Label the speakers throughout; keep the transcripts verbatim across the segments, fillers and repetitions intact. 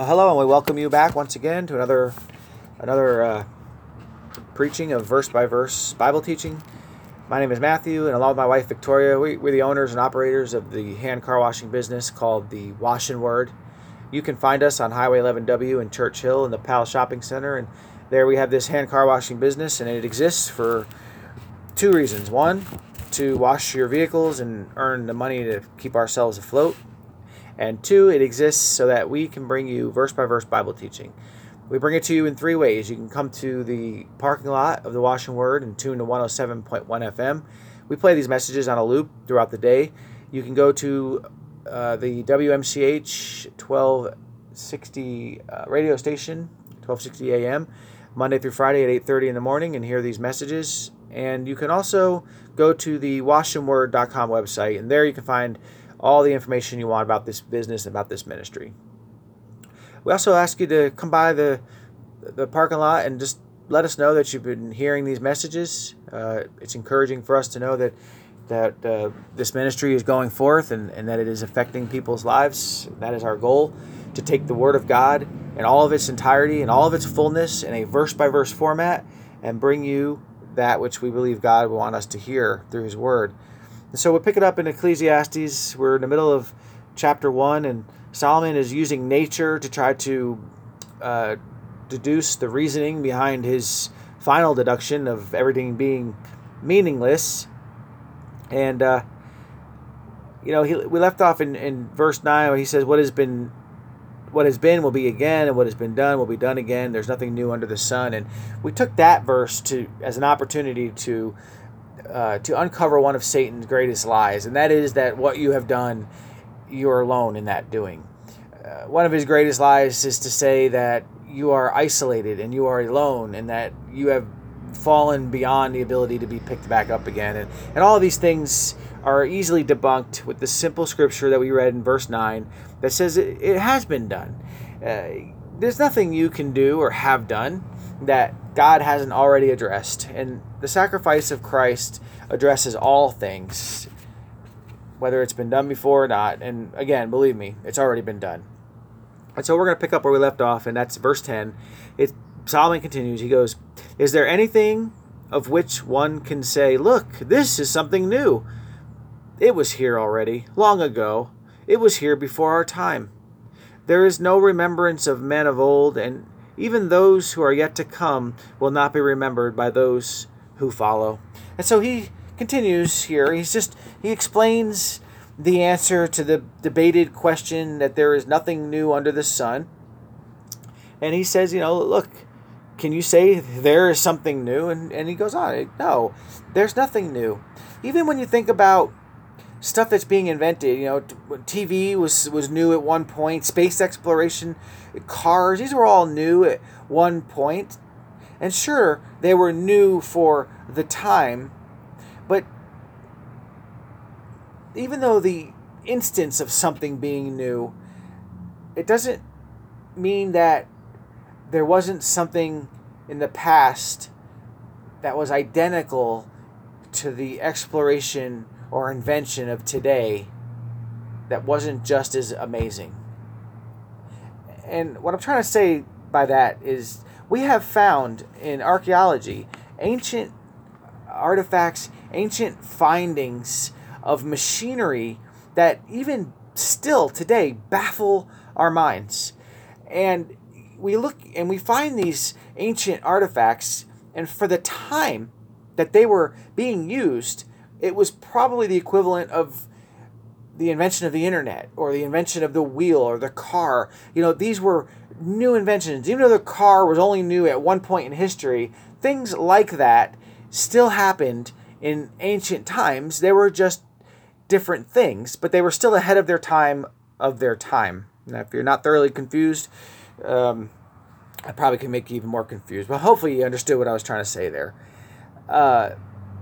Speaker 1: Uh, hello, and we welcome you back once again to another another uh, preaching of verse by verse Bible teaching. My name is Matthew, and along with my wife Victoria, we, we're the owners and operators of the hand car washing business called the Wash and Word. You can find us on Highway eleven W in Church Hill in the Pal Shopping Center, and there we have this hand car washing business, and it exists for two reasons. One, to wash your vehicles and earn the money to keep ourselves afloat. And two, it exists so that we can bring you verse-by-verse Bible teaching. We bring it to you in three ways. You can come to the parking lot of the Wash and Word and tune to one oh seven point one F M. We play these messages on a loop throughout the day. You can go to uh, the W M C H twelve sixty uh, radio station, twelve sixty A M, Monday through Friday at eight thirty in the morning and hear these messages. And you can also go to the wash and word dot com website, and there you can find all the information you want about this business, about this ministry. We also ask you to come by the the parking lot and just let us know that you've been hearing these messages. Uh, it's encouraging for us to know that that uh, this ministry is going forth and, and that it is affecting people's lives. That is our goal, to take the Word of God in all of its entirety and all of its fullness in a verse-by-verse format and bring you that which we believe God will want us to hear through His Word. And so we'll pick it up in Ecclesiastes. We're in the middle of chapter one, and Solomon is using nature to try to uh, deduce the reasoning behind his final deduction of everything being meaningless. And, uh, you know, he, we left off in, in verse nine where he says, what has been what has been will be again, and what has been done will be done again. There's nothing new under the sun. And we took that verse to as an opportunity to Uh, to uncover one of Satan's greatest lies, and that is that what you have done, you're alone in that doing. Uh, one of his greatest lies is to say that you are isolated and you are alone, and that you have fallen beyond the ability to be picked back up again. And, and all of these things are easily debunked with the simple scripture that we read in verse nine that says it, it has been done. Uh, there's nothing you can do or have done that God hasn't already addressed. And the sacrifice of Christ addresses all things, whether it's been done before or not. And again, believe me, it's already been done. And so we're going to pick up where we left off, and that's verse ten. It, Solomon continues. He goes, is there anything of which one can say, look, this is something new? It was here already, long ago. It was here before our time. There is no remembrance of men of old, and even those who are yet to come will not be remembered by those who follow. And so he continues here. He's just, he explains the answer to the debated question that there is nothing new under the sun. And he says, you know, look, can you say there is something new? And, and he goes on, no, there's nothing new. Even when you think about stuff that's being invented, you know, T V was was new at one point, space exploration, cars, these were all new at one point. And sure, they were new for the time, but even though the instance of something being new, it doesn't mean that there wasn't something in the past that was identical to the exploration or invention of today that wasn't just as amazing. And what I'm trying to say by that is we have found in archaeology ancient artifacts, ancient findings of machinery that even still today baffle our minds. And we look and we find these ancient artifacts, and for the time that they were being used, it was probably the equivalent of the invention of the internet or the invention of the wheel or the car. You know, these were new inventions. Even though the car was only new at one point in history, things like that still happened in ancient times. They were just different things, but they were still ahead of their time of their time. Now, if you're not thoroughly confused, um, I probably can make you even more confused. But hopefully you understood what I was trying to say there. Uh,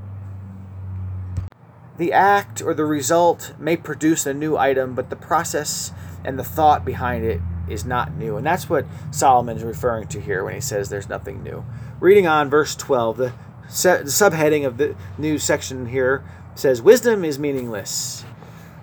Speaker 1: The act or the result may produce a new item, but the process and the thought behind it is not new. And that's what Solomon is referring to here when he says there's nothing new. Reading on verse twelve, the, se- the subheading of the new section here says, wisdom is meaningless.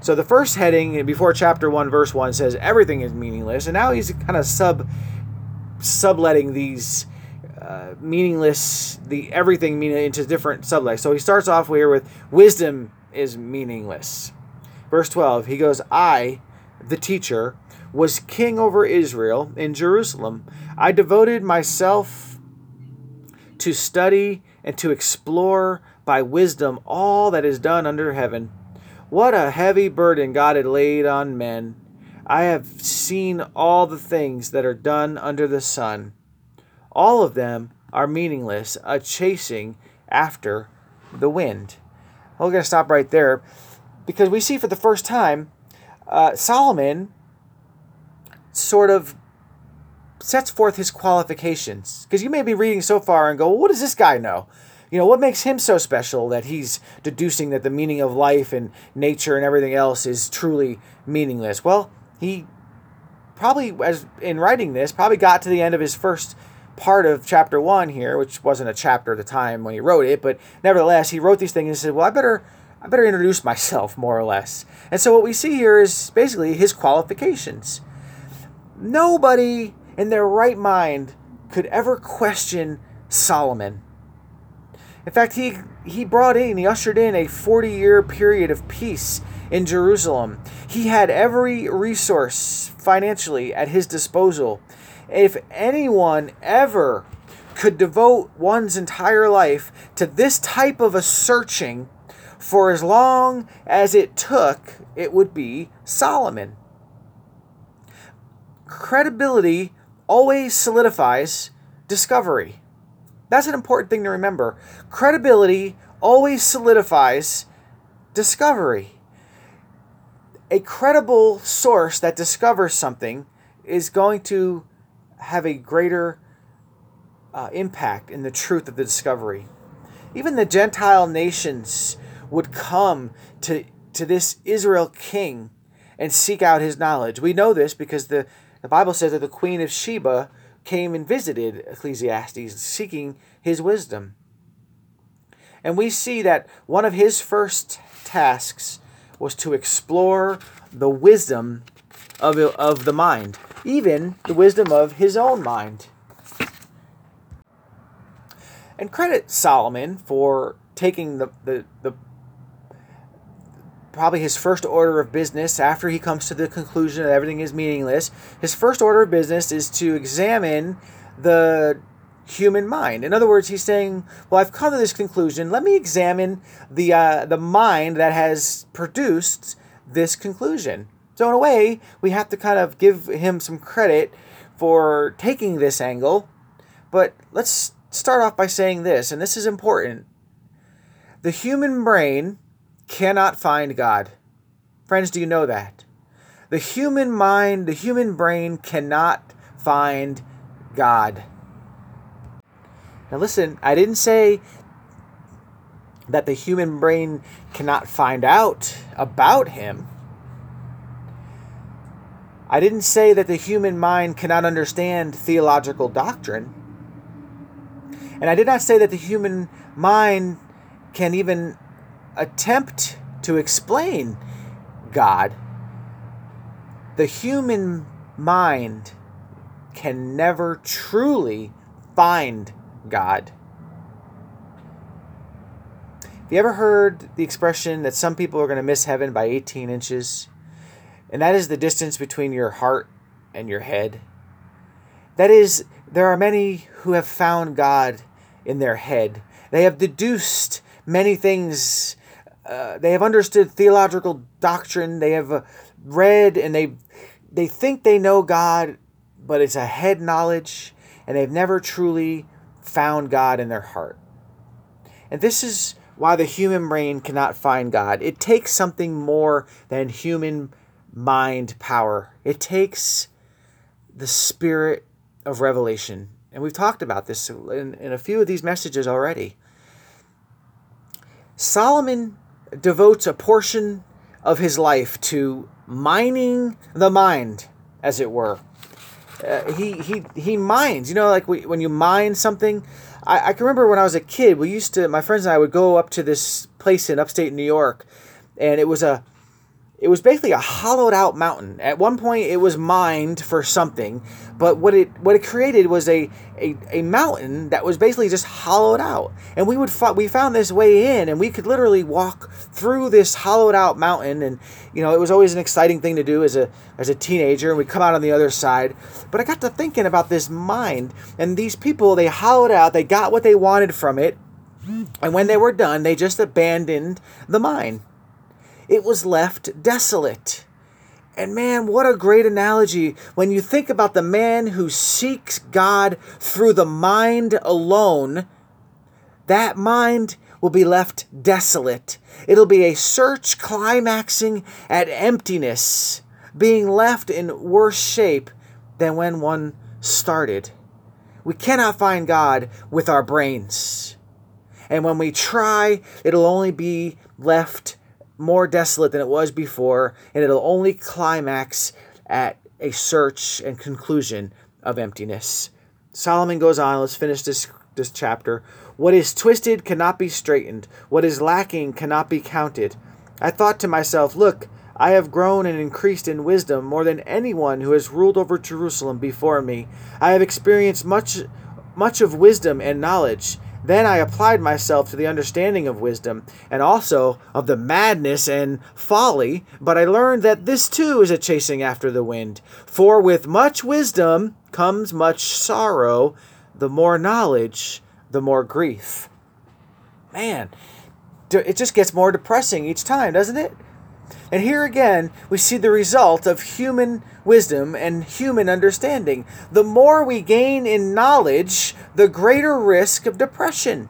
Speaker 1: So the first heading before chapter one, verse one says everything is meaningless. And now he's kind of sub subletting these uh, meaningless, the everything meaning into different sublects. So he starts off here with wisdom is meaningless. Verse twelve, he goes, I, the teacher, was king over Israel in Jerusalem. I devoted myself to study and to explore by wisdom all that is done under heaven. What a heavy burden God had laid on men. I have seen all the things that are done under the sun. All of them are meaningless, a chasing after the wind. We're going to stop right there because we see for the first time uh, Solomon sort of sets forth his qualifications. Because you may be reading so far and go, well, what does this guy know? You know, what makes him so special that he's deducing that the meaning of life and nature and everything else is truly meaningless? Well, he probably, as in writing this, probably got to the end of his first part of chapter one here, which wasn't a chapter at the time when he wrote it, but nevertheless, he wrote these things and said, well, I better, I better introduce myself, more or less. And so what we see here is basically his qualifications. Nobody in their right mind could ever question Solomon. In fact, he, he brought in, he ushered in a forty-year period of peace in Jerusalem. He had every resource financially at his disposal. If anyone ever could devote one's entire life to this type of a searching for as long as it took, it would be Solomon. Credibility always solidifies discovery. That's an important thing to remember. Credibility always solidifies discovery. A credible source that discovers something is going to have a greater uh, impact in the truth of the discovery. Even the Gentile nations would come to, to this Israel king and seek out his knowledge. We know this because the, the Bible says that the Queen of Sheba came and visited Ecclesiastes, seeking his wisdom. And we see that one of his first tasks was to explore the wisdom of, of the mind, even the wisdom of his own mind. And credit Solomon for taking the, the, the probably his first order of business after he comes to the conclusion that everything is meaningless. His first order of business is to examine the human mind. In other words, he's saying, well, I've come to this conclusion. Let me examine the uh, the mind that has produced this conclusion. So in a way, we have to kind of give him some credit for taking this angle. But let's start off by saying this, and this is important. The human brain cannot find God. Friends, do you know that? The human mind, the human brain cannot find God. Now listen, I didn't say that the human brain cannot find out about him. I didn't say that the human mind cannot understand theological doctrine. And I did not say that the human mind can even attempt to explain God. The human mind can never truly find God. Have you ever heard the expression that some people are going to miss heaven by eighteen inches? And that is the distance between your heart and your head. That is, there are many who have found God in their head. They have deduced many things. Uh, they have understood theological doctrine. They have uh, read and they they think they know God, but it's a head knowledge, and they've never truly found God in their heart. And this is why the human brain cannot find God. It takes something more than human mind power. It takes the spirit of revelation. And we've talked about this in, in a few of these messages already. Solomon devotes a portion of his life to mining the mind, as it were. Uh, he he he mines. You know, like we, when you mine something. I, I can remember when I was a kid, we used to, my friends and I would go up to this place in upstate New York, and it was a it was basically a hollowed out mountain. At one point it was mined for something, but what it what it created was a a, a mountain that was basically just hollowed out. And we would we found this way in, and we could literally walk through this hollowed out mountain. And you know, it was always an exciting thing to do as a as a teenager, and we'd come out on the other side. But I got to thinking about this mine, and these people, they hollowed out, they got what they wanted from it, and when they were done, they just abandoned the mine. It was left desolate. And man, what a great analogy when you think about the man who seeks God through the mind alone. That mind will be left desolate. It'll be a search climaxing at emptiness, being left in worse shape than when one started. We cannot find God with our brains. And when we try, it'll only be left more desolate than it was before, and it'll only climax at a search and conclusion of emptiness. Solomon goes on. Let's finish this, this chapter. What is twisted cannot be straightened. What is lacking cannot be counted. I thought to myself, look, I have grown and increased in wisdom more than anyone who has ruled over Jerusalem before me. I have experienced much, much of wisdom and knowledge. Then I applied myself to the understanding of wisdom and also of the madness and folly, but I learned that this too is a chasing after the wind. For with much wisdom comes much sorrow. The more knowledge, the more grief. Man, it just gets more depressing each time, doesn't it? And here again, we see the result of human wisdom and human understanding. The more we gain in knowledge, the greater risk of depression.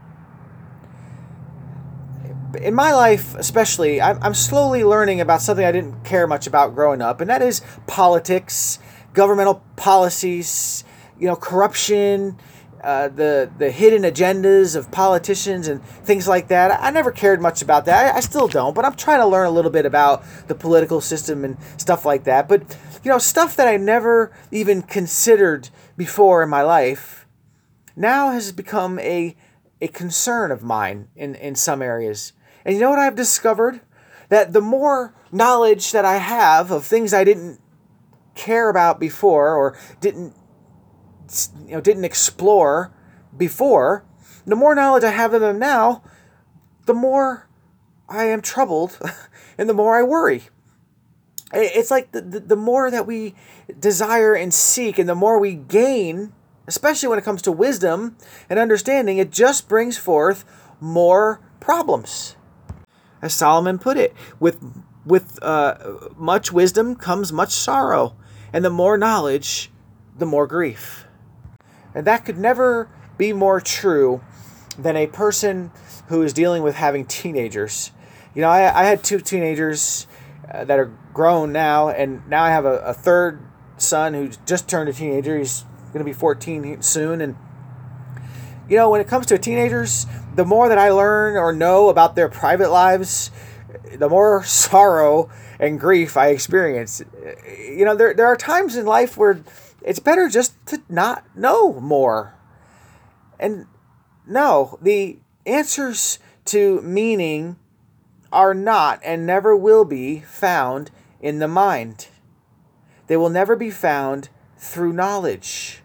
Speaker 1: In my life, especially, I'm slowly learning about something I didn't care much about growing up, and that is politics, governmental policies, you know, corruption, Uh, the the hidden agendas of politicians and things like that. I never cared much about that. I, I still don't, but I'm trying to learn a little bit about the political system and stuff like that. But, you know, stuff that I never even considered before in my life now has become a a concern of mine in, in some areas. And you know what I've discovered? That the more knowledge that I have of things I didn't care about before or didn't you know, didn't explore before, the more knowledge I have of them now, the more I am troubled and the more I worry. It's like the, the, the more that we desire and seek and the more we gain, especially when it comes to wisdom and understanding, it just brings forth more problems. As Solomon put it, with, with uh, much wisdom comes much sorrow, and the more knowledge, the more grief. And that could never be more true than a person who is dealing with having teenagers. You know, I, I had two teenagers uh, that are grown now, and now I have a, a third son who's just turned a teenager. He's going to be fourteen soon. And, you know, when it comes to teenagers, the more that I learn or know about their private lives, the more sorrow and grief I experience. You know, there there are times in life where it's better just to not know more. And no, the answers to meaning are not and never will be found in the mind. They will never be found through knowledge.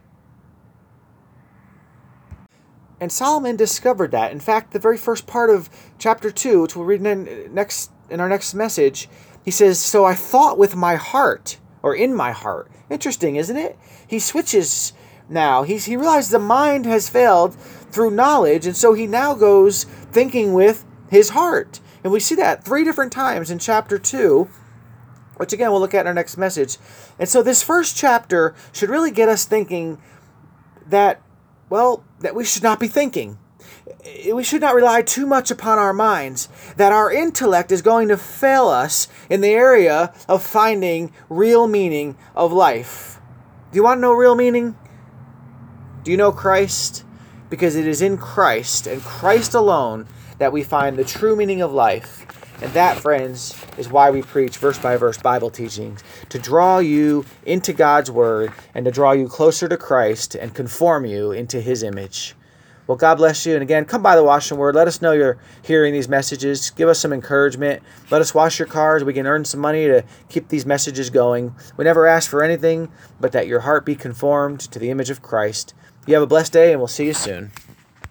Speaker 1: And Solomon discovered that. In fact, the very first part of chapter two, which we'll read in, next, in our next message, he says, "So I thought with my heart," or in my heart. Interesting, isn't it? He switches now. He's, he realized the mind has failed through knowledge, and so he now goes thinking with his heart. And we see that three different times in chapter two, which again we'll look at in our next message. And so this first chapter should really get us thinking that, well, that we should not be thinking. We should not rely too much upon our minds, that our intellect is going to fail us in the area of finding real meaning of life. Do you want to know real meaning? Do you know Christ? Because it is in Christ and Christ alone that we find the true meaning of life. And that, friends, is why we preach verse-by-verse Bible teachings, to draw you into God's Word and to draw you closer to Christ and conform you into His image. Well, God bless you. And again, come by the Washington Word. Let us know you're hearing these messages. Give us some encouragement. Let us wash your cars. We can earn some money to keep these messages going. We never ask for anything but that your heart be conformed to the image of Christ. You have a blessed day, and we'll see you soon.